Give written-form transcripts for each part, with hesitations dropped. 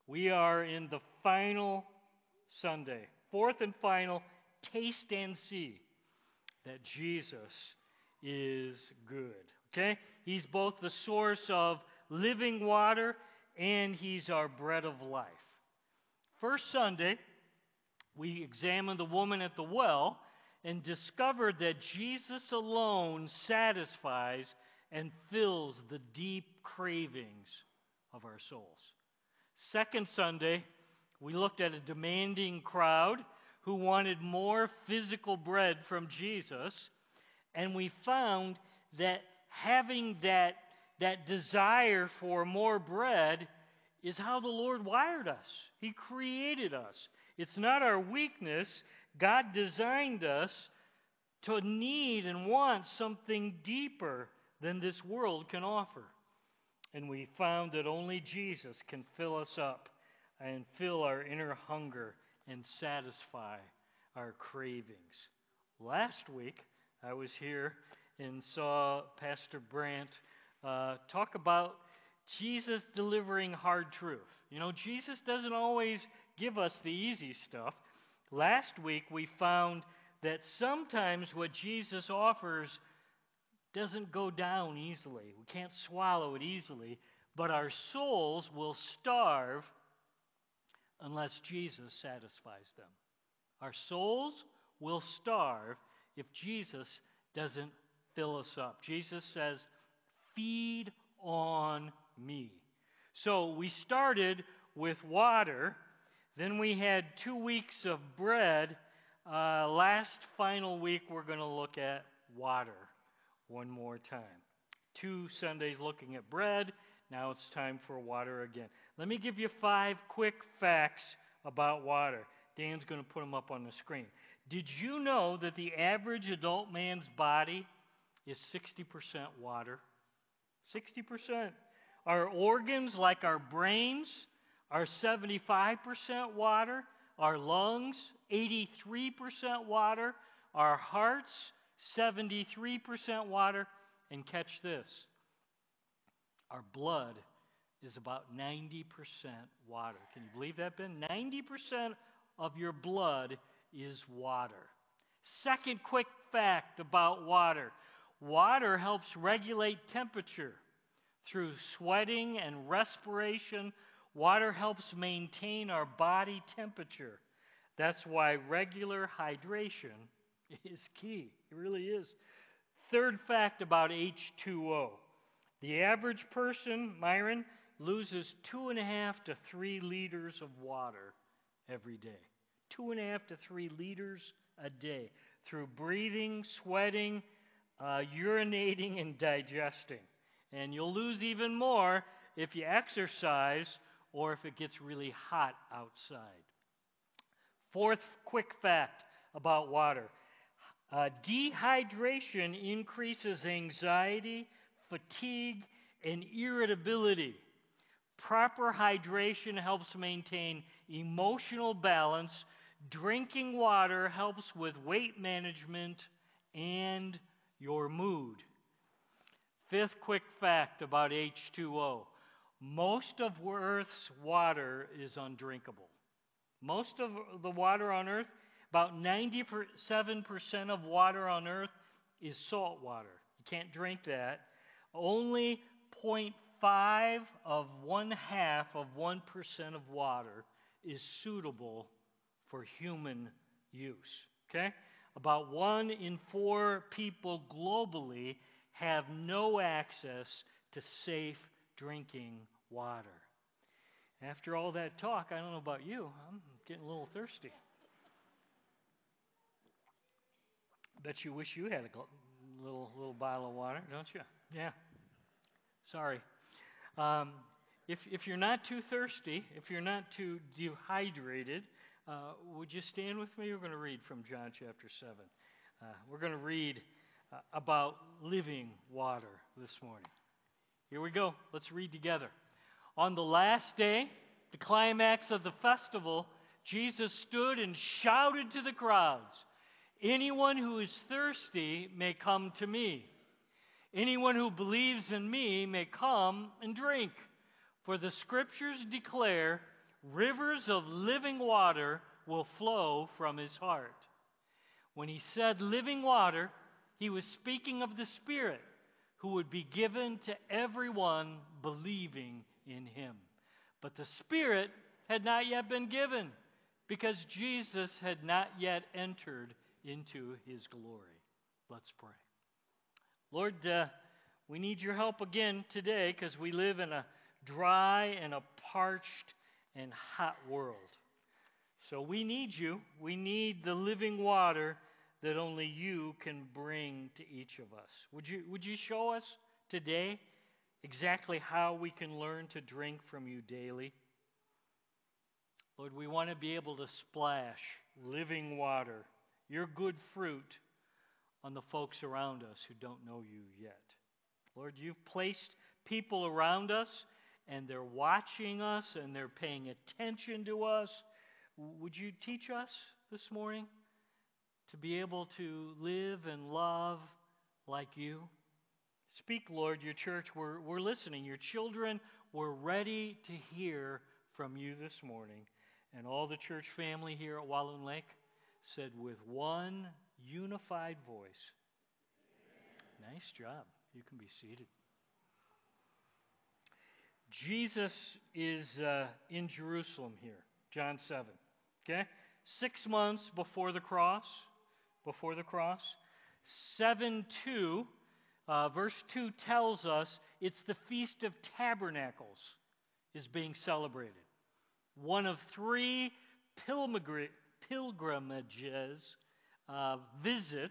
We are in the final Sunday, fourth and final, taste and see that Jesus is good. Okay? He's both the source of living water and He's our bread of life. First Sunday, we examined the woman at the well and discovered that Jesus alone satisfies and fills the deep cravings of our souls. Second Sunday, we looked at a demanding crowd who wanted more physical bread from Jesus, and we found that having that desire for more bread is how the Lord wired us. He created us. It's not our weakness. God designed us to need and want something deeper than this world can offer. And we found that only Jesus can fill us up and fill our inner hunger and satisfy our cravings. Last week, I was here and saw Pastor Brandt talk about Jesus delivering hard truth. You know, Jesus doesn't always give us the easy stuff. Last week, we found that sometimes what Jesus offers doesn't go down easily. We can't swallow it easily, but our souls will starve unless Jesus satisfies them. Our souls will starve if Jesus doesn't fill us up. Jesus says, "Feed on me." So we started with water, then we had 2 weeks of bread. Last final week, we're going to look at water one more time. 2 Sundays looking at bread. Now it's time for water again. Let me give you 5 quick facts about water. Dan's going to put them up on the screen. Did you know that the average adult man's body is 60% water? 60%. Our organs, like our brains, are 75% water. Our lungs, 83% water. Our hearts, 73% water. And catch this. Our blood is about 90% water. Can you believe that, Ben? 90% of your blood is water. Second quick fact about water. Water helps regulate temperature. Through sweating and respiration, water helps maintain our body temperature. That's why regular hydration is key. It really is. Third fact about H2O. The average person, Myron, loses 2.5 to 3 liters of water every day. 2.5 to 3 liters a day through breathing, sweating, urinating, and digesting. And you'll lose even more if you exercise or if it gets really hot outside. Fourth quick fact about water. Dehydration increases anxiety, fatigue, and irritability. Proper hydration helps maintain emotional balance. Drinking water helps with weight management and your mood. Fifth quick fact about H2O. Most of Earth's water is undrinkable. Most of the water on Earth, about 97% of water on Earth is salt water. You can't drink that. Only 0.5 of 1% of water is suitable for human use. Okay? About 1 in 4 people globally have no access to safe drinking water. After all that talk, I don't know about you, I'm getting a little thirsty. Bet you wish you had a little bottle of water, don't you? Yeah. Sorry. If you're not too thirsty, if you're not too dehydrated, would you stand with me? We're going to read from John chapter 7. We're going to read about living water this morning. Here we go. Let's read together. On the last day, the climax of the festival, Jesus stood and shouted to the crowds, "Anyone who is thirsty may come to me. Anyone who believes in me may come and drink. For the scriptures declare, rivers of living water will flow from his heart. When he said living water, he was speaking of the Spirit who would be given to everyone believing in him. But the Spirit had not yet been given because Jesus had not yet entered into his glory. Let's pray. Lord, we need your help again today because we live in a dry and a parched and hot world. So we need you. We need the living water that only you can bring to each of us. Would you show us today exactly how we can learn to drink from you daily? Lord, we want to be able to splash living water, your good fruit, on the folks around us who don't know you yet. Lord, you've placed people around us, and they're watching us, and they're paying attention to us. Would you teach us this morning to be able to live and love like you? Speak, Lord, your church, we're listening. Your children, we're ready to hear from you this morning. And all the church family here at Walloon Lake said with one unified voice, amen. Nice job. You can be seated. Jesus is in Jerusalem here, John 7. Okay? 6 months before the cross. 7:2, verse 2 tells us it's the Feast of Tabernacles is being celebrated. One of 3 pilgrimages, visits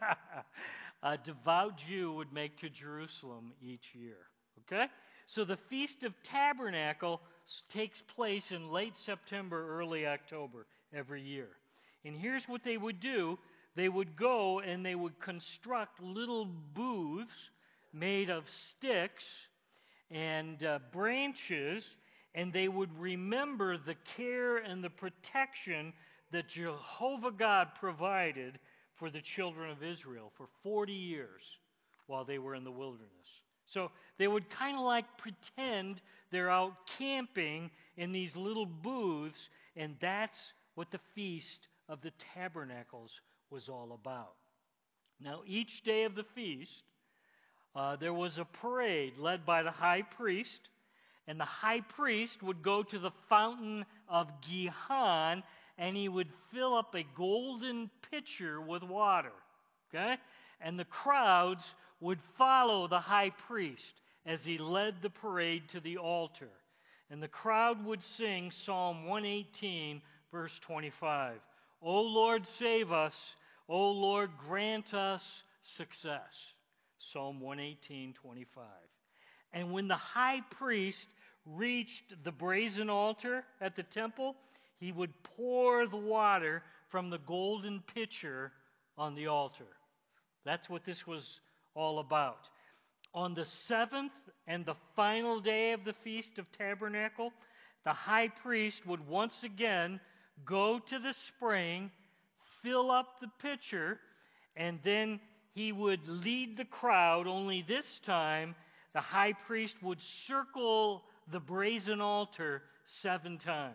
a devout Jew would make to Jerusalem each year. Okay? So the Feast of Tabernacle takes place in late September, early October every year. And here's what they would do. They would go and they would construct little booths made of sticks and branches, and they would remember the care and the protection that Jehovah God provided for the children of Israel for 40 years while they were in the wilderness. So they would kind of like pretend they're out camping in these little booths, and that's what the Feast of the Tabernacles was all about. Now, each day of the feast, there was a parade led by the high priest, and the high priest would go to the fountain of Gihon, and he would fill up a golden pitcher with water. Okay? And the crowds would follow the high priest as he led the parade to the altar. And the crowd would sing Psalm 118, verse 25. O Lord, save us. O Lord, grant us success. Psalm 118, 25. And when the high priest reached the brazen altar at the temple, he would pour the water from the golden pitcher on the altar. That's what this was all about. On the 7th and the final day of the Feast of Tabernacle, the high priest would once again go to the spring, fill up the pitcher, and then he would lead the crowd, only this time the high priest would circle the brazen altar 7 times.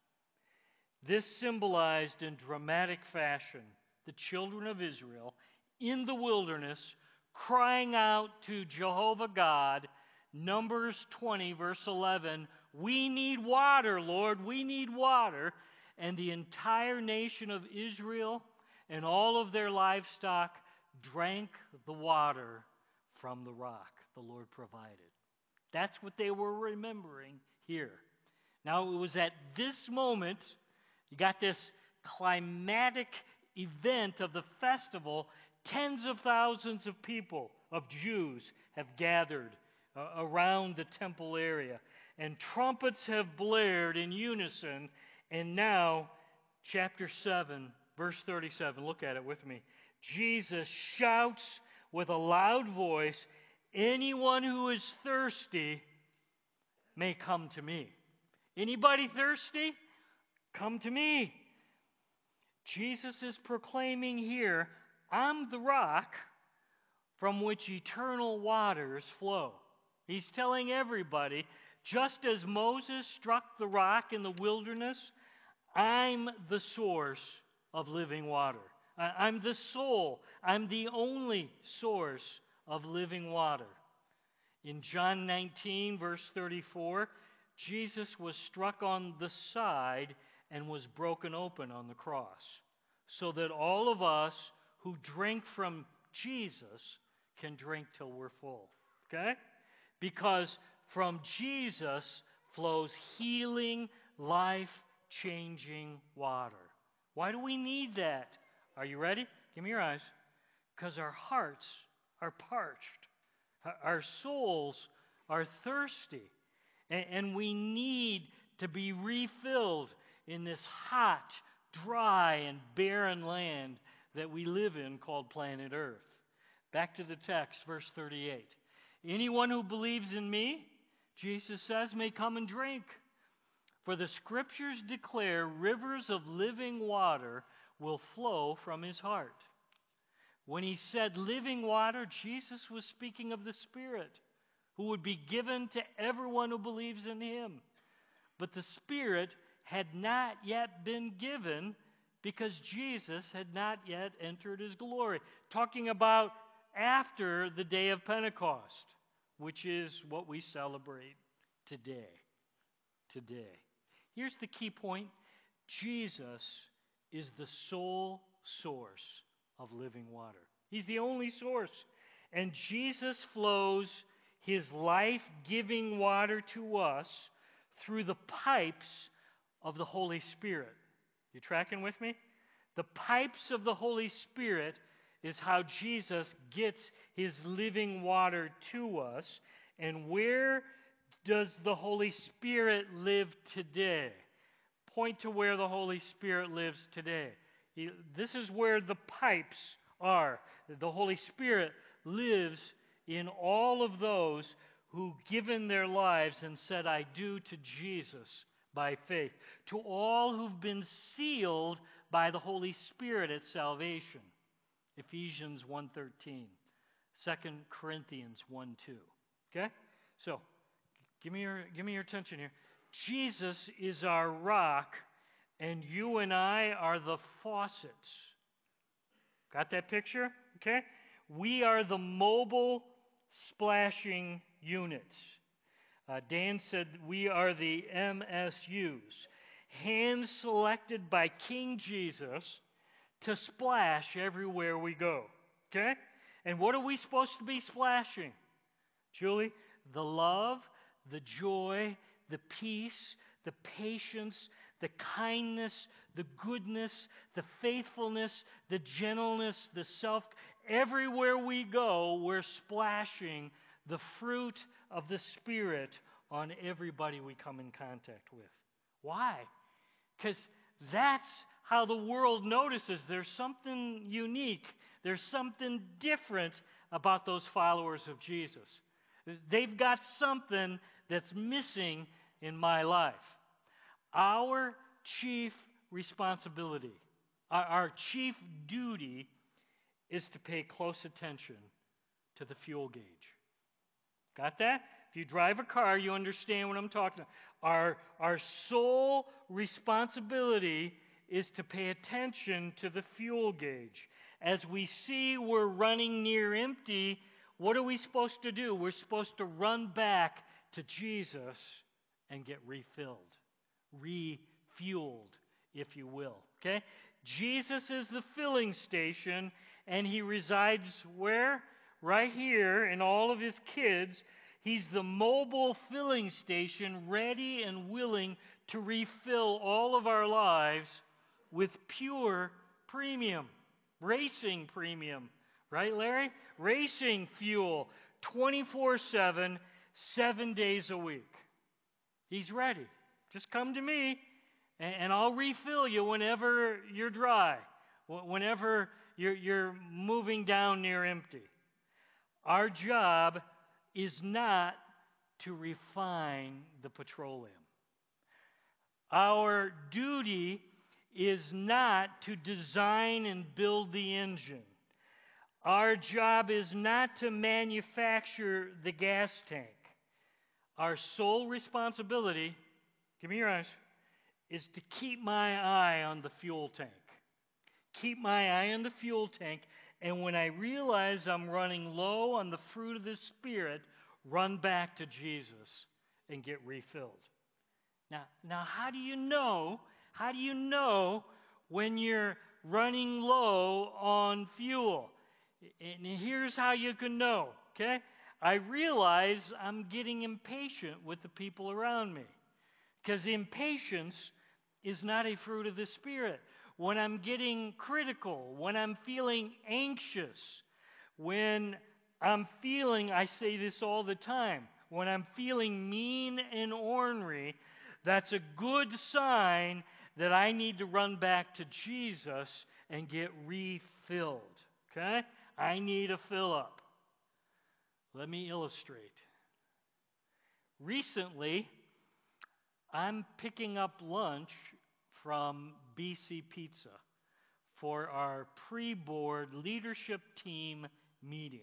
This symbolized in dramatic fashion the children of Israel in the wilderness crying out to Jehovah God. Numbers 20, verse 11, we need water, Lord, we need water. And the entire nation of Israel and all of their livestock drank the water from the rock the Lord provided. That's what they were remembering here. Now, it was at this moment, you got this climatic event of the festival. Tens of thousands of people, of Jews, have gathered around the temple area. And trumpets have blared in unison. And now, chapter 7, verse 37, look at it with me. Jesus shouts with a loud voice, anyone who is thirsty may come to me. Anybody thirsty? Come to me. Jesus is proclaiming here, I'm the rock from which eternal waters flow. He's telling everybody Just as Moses struck the rock in the wilderness, I'm the source of living water. I'm the soul. I'm the only source of living water. In John 19, verse 34, Jesus was struck on the side and was broken open on the cross, so that all of us who drink from Jesus can drink till we're full. Okay? Because from Jesus flows healing, life-changing water. Why do we need that? Are you ready? Give me your eyes. Because our hearts are parched. Our souls are thirsty. And we need to be refilled in this hot, dry, and barren land that we live in called planet Earth. Back to the text, verse 38. Anyone who believes in me, Jesus says, may come and drink. For the Scriptures declare rivers of living water will flow from his heart. When he said living water, Jesus was speaking of the Spirit, who would be given to everyone who believes in him. But the Spirit had not yet been given because Jesus had not yet entered his glory. Talking about after the day of Pentecost, which is what we celebrate today. Today. Here's the key point. Jesus is the sole source of living water. He's the only source. And Jesus flows his life-giving water to us through the pipes of the Holy Spirit. You tracking with me? The pipes of the Holy Spirit is how Jesus gets his living water to us. And where does the Holy Spirit live today? Point to where the Holy Spirit lives today. This is where the pipes are. The Holy Spirit lives in all of those who've given their lives and said, I do to Jesus by faith. To all who've been sealed by the Holy Spirit at salvation. Ephesians 1:13. 2 Corinthians 1:2. Okay? So, give me your attention here. Jesus is our rock, and you and I are the faucets. Got that picture? Okay? We are the mobile splashing units. Dan said we are the MSUs, hand selected by King Jesus to splash everywhere we go. Okay? And what are we supposed to be splashing? Julie, the love, the joy, the peace, the patience, the kindness, the goodness, the faithfulness, the gentleness, the self. Everywhere we go, we're splashing the fruit of the Spirit on everybody we come in contact with. Why? Because that's how the world notices there's something unique, there's something different about those followers of Jesus. They've got something that's missing in my life. Our chief responsibility, our chief duty is to pay close attention to the fuel gauge. Got that? If you drive a car, you understand what I'm talking about. Our sole responsibility is to pay attention to the fuel gauge. As we see we're running near empty, what are we supposed to do? We're supposed to run back to Jesus and get refilled, refueled, if you will. Okay? Jesus is the filling station, and he resides where? Right here in all of his kids. He's the mobile filling station, ready and willing to refill all of our lives with pure premium, racing premium. Right, Larry? Racing fuel, 24/7, 7 days a week. He's ready. Just come to me, and I'll refill you whenever you're dry, whenever you're moving down near empty. Our job is not to refine the petroleum. Our duty is not to design and build the engine. Our job is not to manufacture the gas tank. our sole responsibility, give me your eyes, is to keep my eye on the fuel tank. Keep my eye on the fuel tank, and when I realize I'm running low on the fruit of the Spirit, run back to Jesus and get refilled. Now, how do you know? How do you know when you're running low on fuel? And here's how you can know, okay? I realize I'm getting impatient with the people around me, because impatience is not a fruit of the Spirit. When I'm getting critical, when I'm feeling anxious, when I'm feeling, I say this all the time, when I'm feeling mean and ornery, that's a good sign that I need to run back to Jesus and get refilled. Okay? I need a fill up. Let me illustrate. Recently, I'm picking up lunch from BC Pizza for our pre-board leadership team meeting.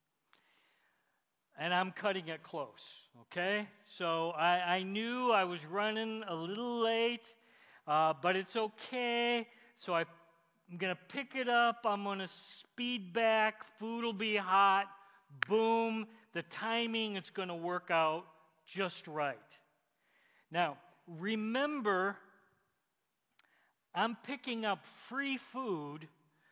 And I'm cutting it close, okay? So I knew I was running a little late, but it's okay. So I'm going to pick it up. I'm going to speed back. Food will be hot. Boom. The timing is going to work out just right. Now, remember, I'm picking up free food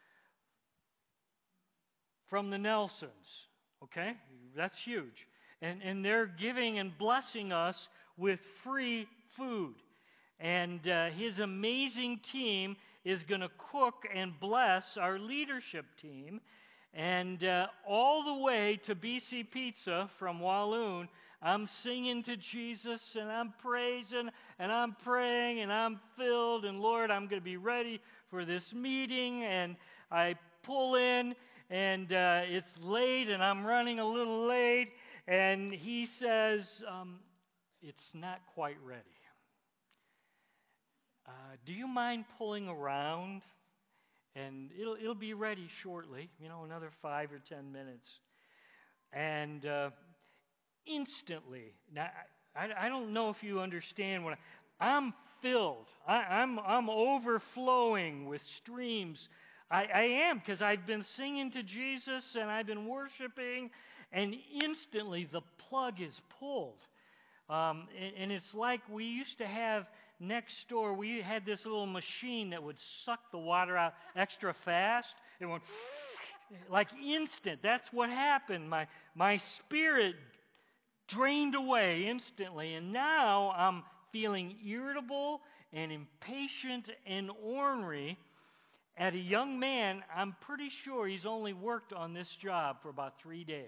from the Nelsons, okay? That's huge. And they're giving and blessing us with free food. And his amazing team is going to cook and bless our leadership team. And all the way to BC Pizza from Walloon, I'm singing to Jesus, and I'm praising, and I'm praying, and I'm filled, and Lord, I'm going to be ready for this meeting. And I pull in, and it's late, and I'm running a little late, and he says, it's not quite ready. Do you mind pulling around? And it'll be ready shortly, another 5 or 10 minutes. And instantly, now I don't know if you understand what I'm filled. I'm overflowing with streams. I am, because I've been singing to Jesus and I've been worshiping, and instantly the plug is pulled. And it's like we used to have next door, we had this little machine that would suck the water out extra fast. It went like instant. That's what happened. My spirit drained away instantly. And now I'm feeling irritable and impatient and ornery at a young man. I'm pretty sure he's only worked on this job for about 3 days.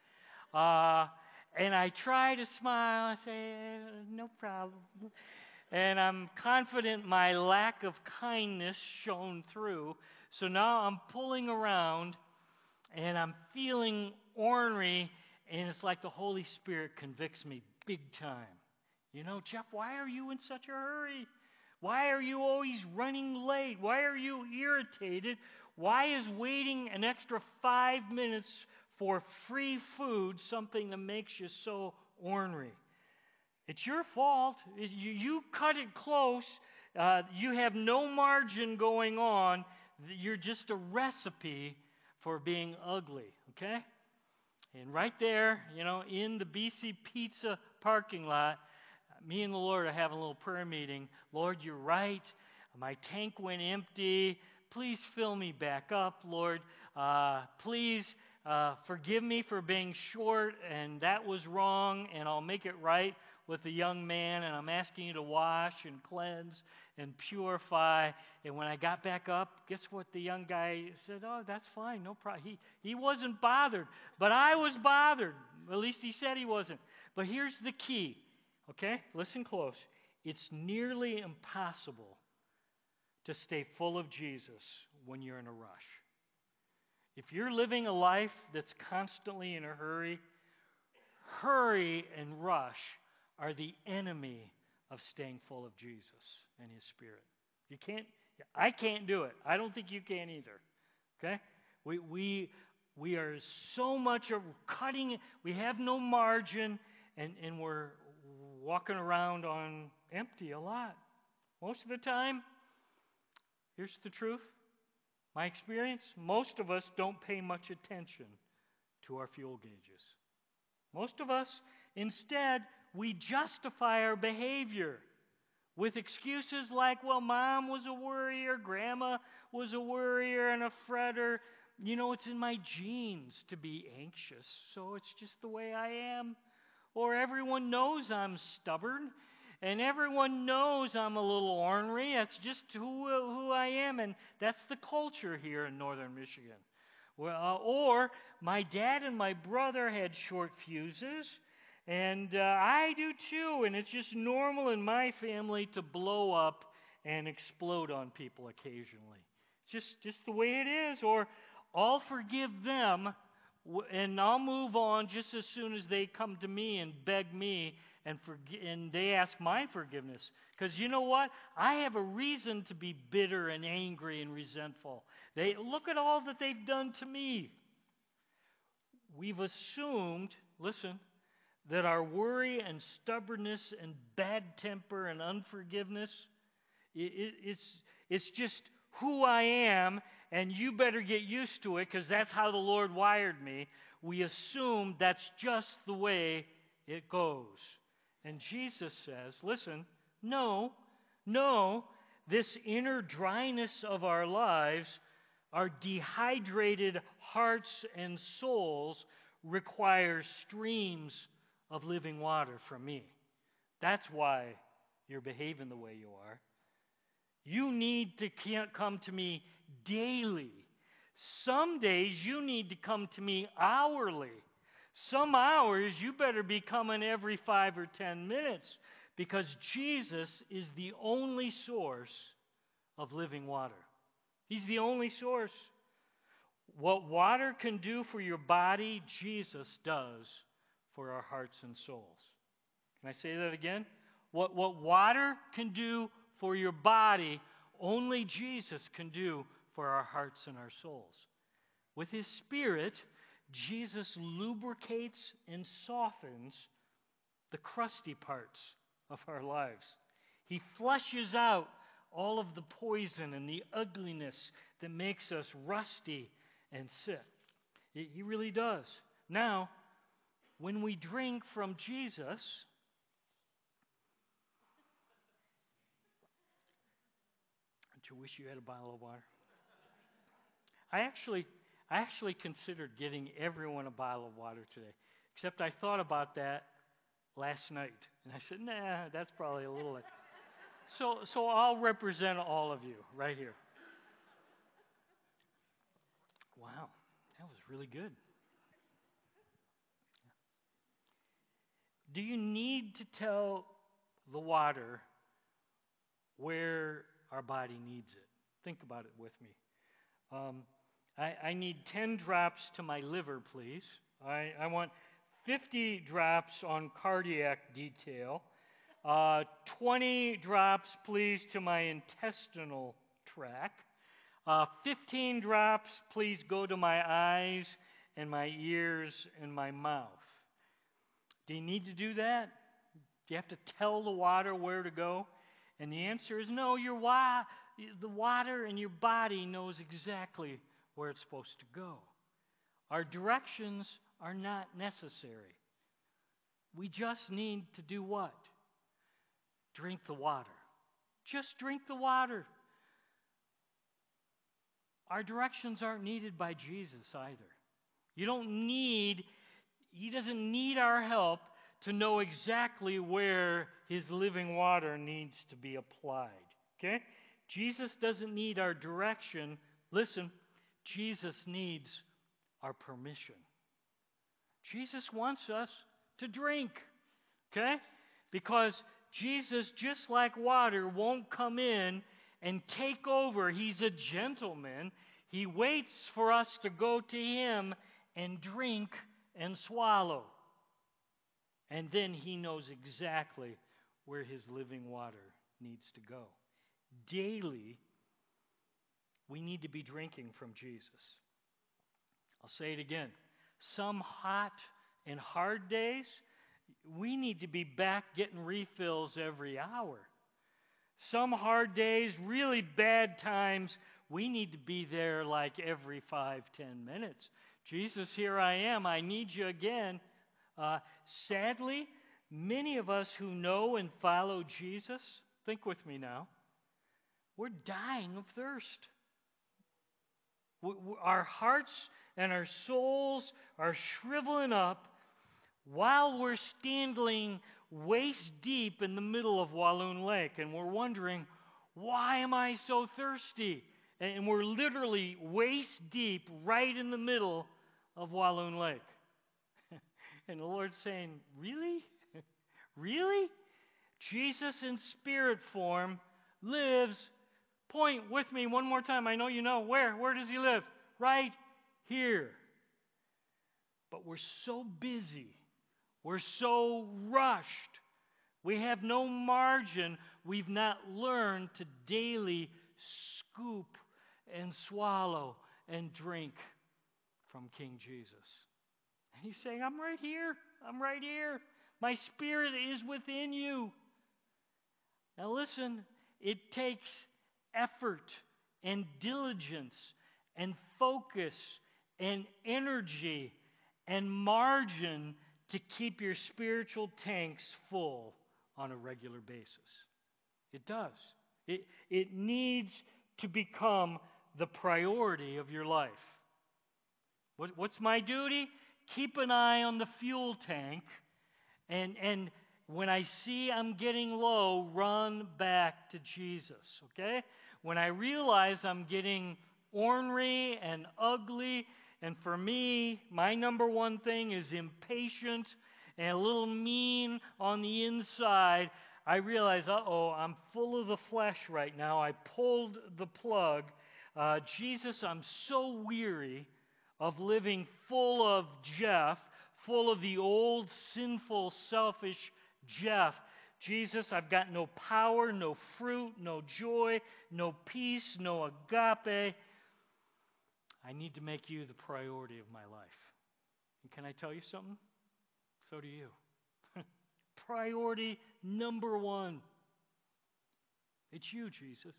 And I try to smile. I say, no problem. And I'm confident my lack of kindness shone through. So now I'm pulling around, and I'm feeling ornery, and it's like the Holy Spirit convicts me big time. Jeff, why are you in such a hurry? Why are you always running late? Why are you irritated? Why is waiting an extra 5 minutes for free food something that makes you so ornery? It's your fault. You cut it close. You have no margin going on. You're just a recipe for being ugly, okay? And right there, in the BC Pizza parking lot, me and the Lord are having a little prayer meeting. Lord, you're right. My tank went empty. Please fill me back up, Lord. Please forgive me for being short, and that was wrong, and I'll make it right with the young man, and I'm asking you to wash and cleanse and purify. And when I got back up, guess what the young guy said? Oh, that's fine, no problem. He wasn't bothered, but I was bothered. At least he said he wasn't. But here's the key, okay? Listen close. It's nearly impossible to stay full of Jesus when you're in a rush. If you're living a life that's constantly in a hurry and rush are the enemy of staying full of Jesus and His Spirit. I can't do it. I don't think you can either. Okay? We are so much cutting. We have no margin, and we're walking around on empty a lot. Most of the time, here's the truth. My experience, most of us don't pay much attention to our fuel gauges. Most of us, instead, we justify our behavior with excuses like, well, Mom was a worrier, Grandma was a worrier and a fretter. You know, it's in my genes to be anxious, so it's just the way I am. Or everyone knows I'm stubborn, and everyone knows I'm a little ornery. That's just who I am, and that's the culture here in northern Michigan. Well, or my dad and my brother had short fuses, and I do too, and it's just normal in my family to blow up and explode on people occasionally. It's just the way it is. Or I'll forgive them, and I'll move on just as soon as they come to me and beg me and they ask my forgiveness. Because you know what? I have a reason to be bitter and angry and resentful. Look at all that they've done to me. We've assumed, listen, that our worry and stubbornness and bad temper and unforgiveness, it's just who I am, and you better get used to it because that's how the Lord wired me. We assume that's just the way it goes. And Jesus says, listen, no, this inner dryness of our lives, our dehydrated hearts and souls, requires streams of living water from me. That's why you're behaving the way you are. You need to come to me daily. Some days you need to come to me hourly. Some hours you better be coming every 5 or 10 minutes, because Jesus is the only source of living water. He's the only source. What water can do for your body, Jesus does for our hearts and souls. Can I say that again? What water can do for your body, only Jesus can do for our hearts and our souls. With His Spirit, Jesus lubricates and softens the crusty parts of our lives. He flushes out all of the poison and the ugliness that makes us rusty and sick. He really does. Now, when we drink from Jesus, don't you wish you had a bottle of water? I actually considered getting everyone a bottle of water today, except I thought about that last night, and I said, nah, that's probably a little... So I'll represent all of you right here. Wow, that was really good. Do you need to tell the water where our body needs it? Think about it with me. I need 10 drops to my liver, please. I want 50 drops on cardiac detail. 20 drops, please, to my intestinal tract. 15 drops, please, go to my eyes and my ears and my mouth. Do you need to do that? Do you have to tell the water where to go? And the answer is no. The water in your body knows exactly where it's supposed to go. Our directions are not necessary. We just need to do what? Drink the water. Just drink the water. Our directions aren't needed by Jesus either. He doesn't need our help to know exactly where His living water needs to be applied. Okay? Jesus doesn't need our direction. Listen, Jesus needs our permission. Jesus wants us to drink. Okay? Because Jesus, just like water, won't come in and take over. He's a gentleman. He waits for us to go to Him and drink and swallow. And then He knows exactly where His living water needs to go. Daily, we need to be drinking from Jesus. I'll say it again. Some hot and hard days, we need to be back getting refills every hour. Some hard days, really bad times, we need to be there like every 5-10 minutes. Jesus, here I am. I need you again. Sadly, many of us who know and follow Jesus, think with me now, we're dying of thirst. Our hearts and our souls are shriveling up while we're standing waist deep in the middle of Walloon Lake, and we're wondering, why am I so thirsty? And we're literally waist deep right in the middle of Walloon Lake. And the Lord's saying, really? Really? Jesus in spirit form lives, point with me one more time, I know you know, where? Where does he live? Right here. But we're so busy. We're so rushed. We have no margin. We've not learned to daily scoop and swallow and drink from King Jesus. And he's saying, I'm right here. I'm right here. My spirit is within you. Now listen, it takes effort and diligence and focus and energy and margin to keep your spiritual tanks full on a regular basis. It does. It needs to become the priority of your life. What's my duty? Keep an eye on the fuel tank, and when I see I'm getting low, run back to Jesus, okay? When I realize I'm getting ornery and ugly, and for me, my number one thing is impatient and a little mean on the inside, I realize, I'm full of the flesh right now. I pulled the plug. Jesus, I'm so weary of living full of Jeff, full of the old, sinful, selfish Jeff. Jesus, I've got no power, no fruit, no joy, no peace, no agape. I need to make you the priority of my life. And can I tell you something? So do you. Priority number one. It's you, Jesus.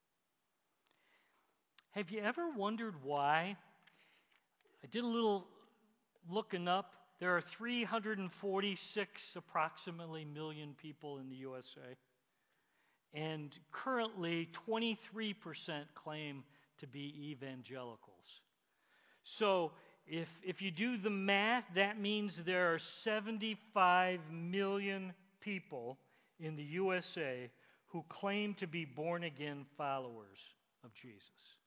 Have you ever wondered why? I did a little looking up. There are 346 approximately million people in the USA. And currently 23% claim to be evangelicals. So if you do the math, that means there are 75 million people in the USA who claim to be born-again followers of Jesus.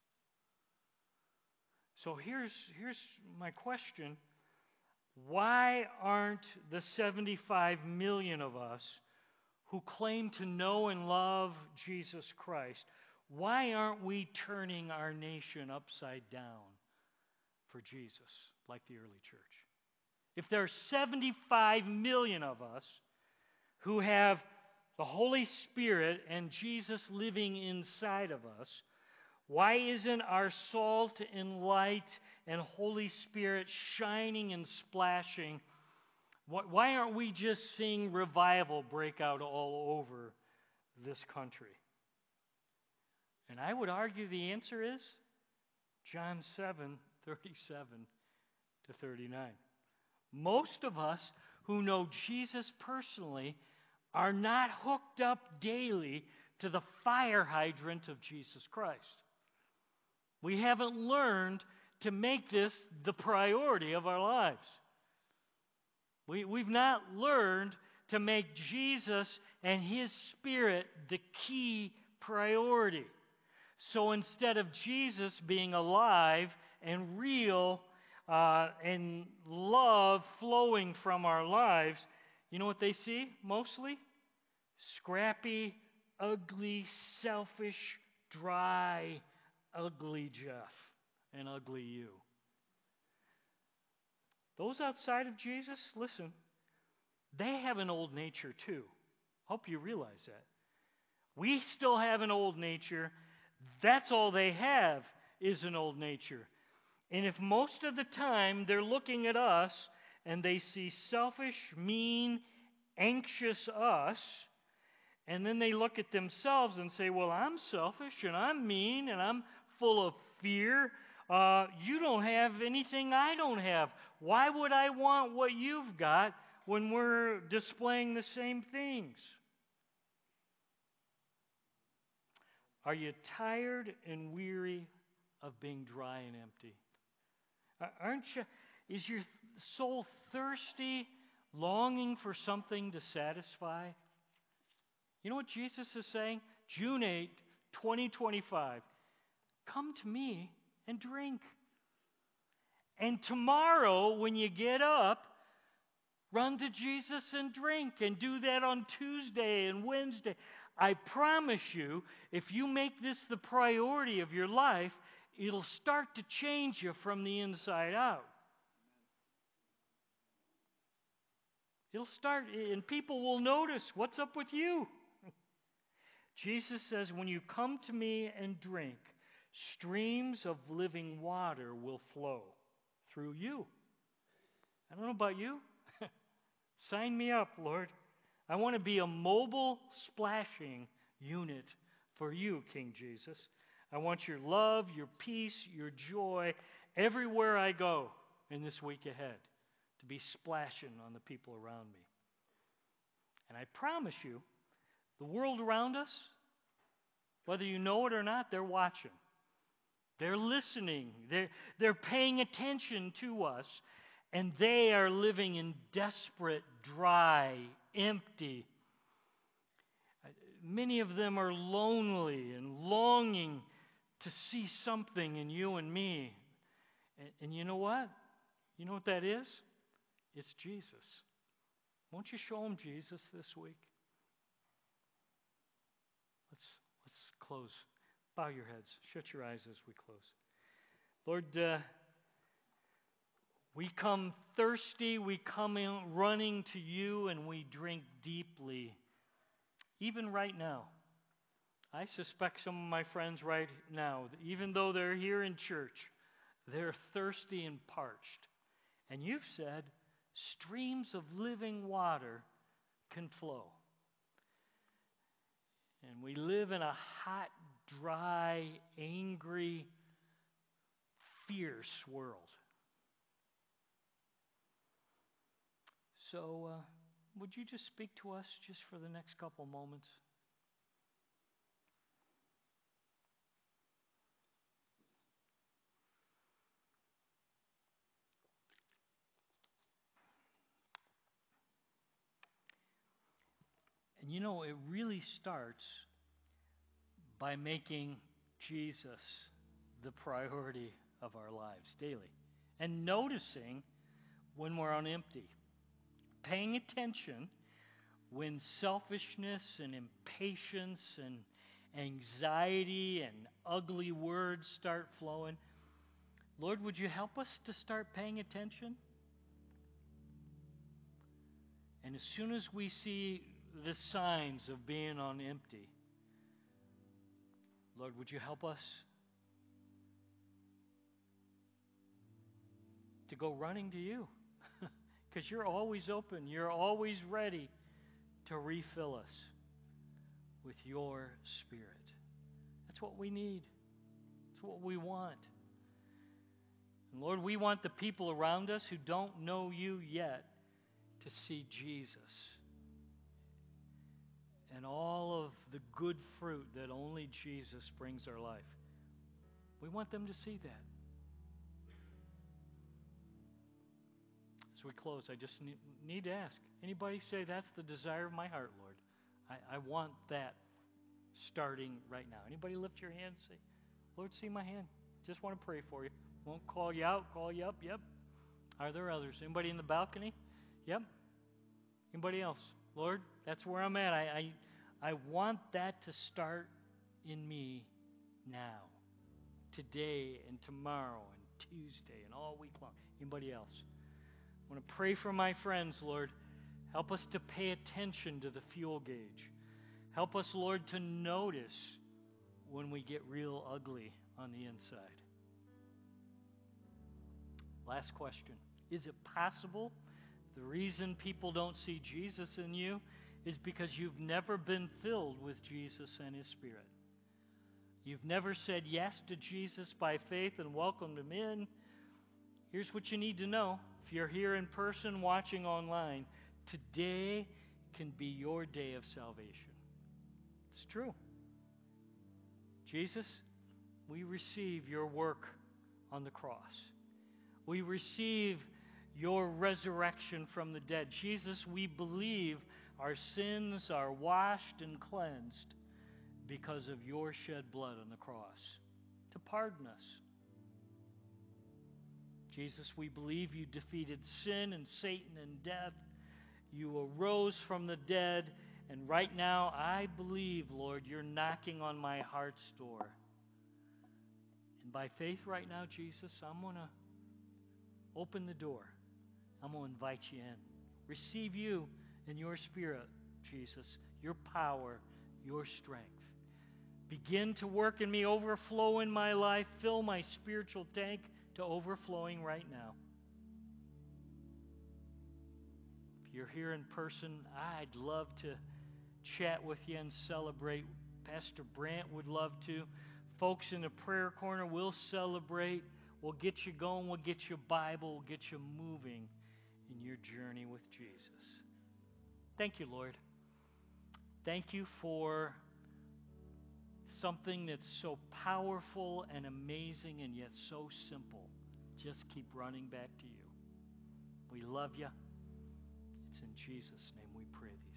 So here's my question. Why aren't the 75 million of us who claim to know and love Jesus Christ, why aren't we turning our nation upside down for Jesus like the early church? If there are 75 million of us who have the Holy Spirit and Jesus living inside of us, why isn't our salt and light and Holy Spirit shining and splashing? Why aren't we just seeing revival break out all over this country? And I would argue the answer is John 7:37-39. Most of us who know Jesus personally are not hooked up daily to the fire hydrant of Jesus Christ. We haven't learned to make this the priority of our lives. We've not learned to make Jesus and His Spirit the key priority. So instead of Jesus being alive and real and love flowing from our lives, you know what they see mostly? Scrappy, ugly, selfish, dry, ugly Jeff and ugly you. Those outside of Jesus, listen, they have an old nature too. Hope you realize that. We still have an old nature. That's all they have is an old nature. And if most of the time they're looking at us and they see selfish, mean, anxious us, and then they look at themselves and say, well, I'm selfish, and I'm mean, and I'm full of fear. You don't have anything I don't have. Why would I want what you've got when we're displaying the same things? Are you tired and weary of being dry and empty? Aren't you? Is your soul thirsty, longing for something to satisfy? You know what Jesus is saying? June 8, 2025. Come to me and drink. And tomorrow, when you get up, run to Jesus and drink. And do that on Tuesday and Wednesday. I promise you, if you make this the priority of your life, it'll start to change you from the inside out. It'll start, and people will notice, what's up with you? Jesus says, when you come to me and drink, streams of living water will flow through you. I don't know about you. Sign me up, Lord. I want to be a mobile splashing unit for you, King Jesus. I want your love, your peace, your joy everywhere I go in this week ahead to be splashing on the people around me. And I promise you, the world around us, whether you know it or not, they're watching. They're listening. They're paying attention to us. And they are living in desperate, dry, empty. Many of them are lonely and longing to see something in you and me. And you know what? You know what that is? It's Jesus. Won't you show them Jesus this week? Let's close. Bow your heads. Shut your eyes as we close. Lord, we come thirsty. We come in running to you, and we drink deeply. Even right now. I suspect some of my friends right now, even though they're here in church, they're thirsty and parched. And you've said streams of living water can flow. And we live in a hot, dry, angry, fierce world. So, would you just speak to us just for the next couple moments? And you know, it really starts by making Jesus the priority of our lives daily. And noticing when we're on empty. Paying attention when selfishness and impatience and anxiety and ugly words start flowing. Lord, would you help us to start paying attention? And as soon as we see the signs of being on empty, Lord, would you help us to go running to you? Because you're always open. You're always ready to refill us with your Spirit. That's what we need. That's what we want. And Lord, we want the people around us who don't know you yet to see Jesus and all of the good fruit that only Jesus brings our life. We want them to see that. As we close, I just need to ask, anybody say, that's the desire of my heart, Lord? I want that starting right now. Anybody lift your hand and say, Lord, see my hand. Just want to pray for you. Won't call you out, call you up. Yep. Are there others? Anybody in the balcony? Yep. Anybody else? Lord, that's where I'm at. I want that to start in me now, today and tomorrow and Tuesday and all week long. Anybody else? I want to pray for my friends, Lord. Help us to pay attention to the fuel gauge. Help us, Lord, to notice when we get real ugly on the inside. Last question. Is it possible The reason people don't see Jesus in you is because you've never been filled with Jesus and His Spirit. You've never said yes to Jesus by faith and welcomed Him in. Here's what you need to know. If you're here in person, watching online, today can be your day of salvation. It's true. Jesus, we receive your work on the cross. We receive your resurrection from the dead. Jesus, we believe our sins are washed and cleansed because of your shed blood on the cross to pardon us. Jesus, we believe you defeated sin and Satan and death. You arose from the dead, and right now I believe, Lord, you're knocking on my heart's door. And by faith right now, Jesus, I'm going to open the door. I'm going to invite you in. Receive you in your Spirit, Jesus, your power, your strength. Begin to work in me, overflow in my life, fill my spiritual tank to overflowing right now. If you're here in person, I'd love to chat with you and celebrate. Pastor Brant would love to. Folks in the prayer corner, we'll celebrate. We'll get you going. We'll get you a Bible. We'll get you moving in your journey with Jesus. Thank you, Lord. Thank you for something that's so powerful and amazing and yet so simple. Just keep running back to you. We love you. It's in Jesus' name we pray these